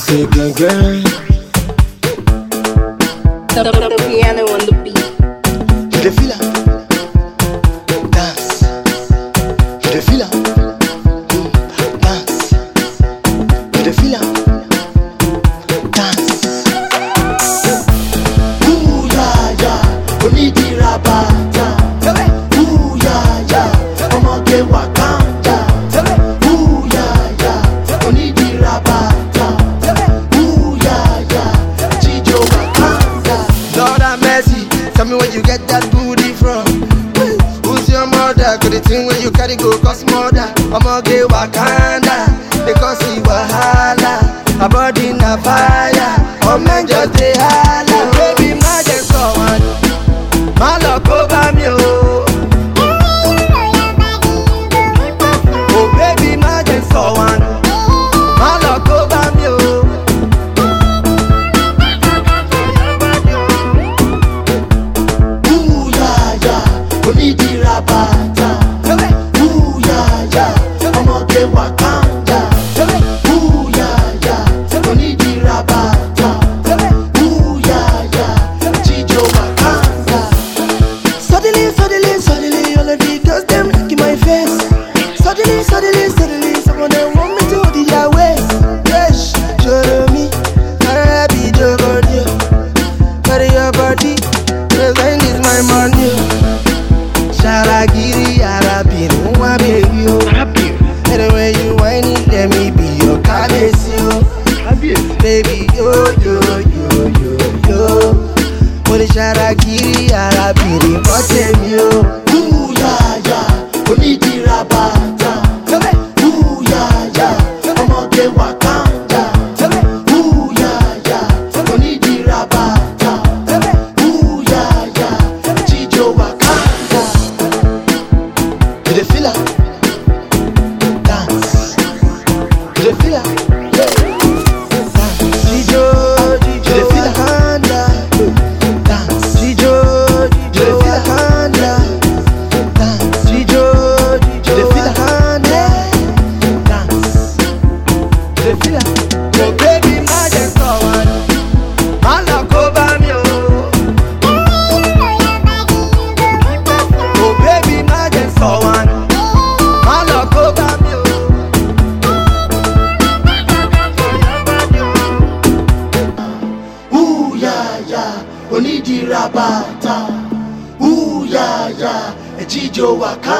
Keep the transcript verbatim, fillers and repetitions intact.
say gang gang. The, the, the piano on the beat. You dey feel am? Dance. You dey feel am? Mm. Dance. You dey feel am? Dance. Ooh yeah yeah, onidi rabata. Ooh yeah yeah, ọmọge wakanda. Ooh yeah yeah, onidi rabata. Ooh yeah yeah, jijo wakanda. Lord have mercy, tell me where you get that booty from. Who's your mother? Could the thing where you carry go cost mother? Ọmọge wakanda, because he wahala. Her body na fire, oh man just dey holla. Baby má jẹ́ sọ wọn, má lọ kó bá mi o. Oh baby má jẹ́ sọ wọn, má lọ kó bá mi o. Ooh yeah yeah, onidi rabata. Ooh yeah yeah, ọmọge wakanda. Ooh yeah yeah, onidi rabata. Ooh yeah yeah, jijo wakanda. Suddenly, suddenly, suddenly, all of the girls them look in my face. Suddenly, suddenly, suddenly, some of them want me to hold their waist. Yes, show me, I be your body, carry your body, present is my money. Sharagiri, Arabiri, my baby, oh. Anyway you whine it, let me be your caress, yo. Baby, yo, yo, yo, yo, yo. Only Sharagiri, Arabiri, but them, yo. Ooh, yeah, yeah, onidi rabata. Ooh, yeah, yeah, ọmọge wakanda. Ooh, yeah, yeah, onidi rabata. Ooh, yeah, yeah, jijo wakanda. You dey feel am? Dance. You dey feel am? Dance. Jijo, jijo wakanda. Dance. Jijo, jijo wakanda. Dance. Jijo, jijo wakanda. Dance. You dey feel am? Oh baby, má jẹ́ sọ wọn, má lọ kó bá mi o. Oh baby, má jẹ́ sọ wọn, má lọ kó bá mi o. Ooh yeah yeah, onidi rabata. Ooh yeah yeah, ejijo wakanda.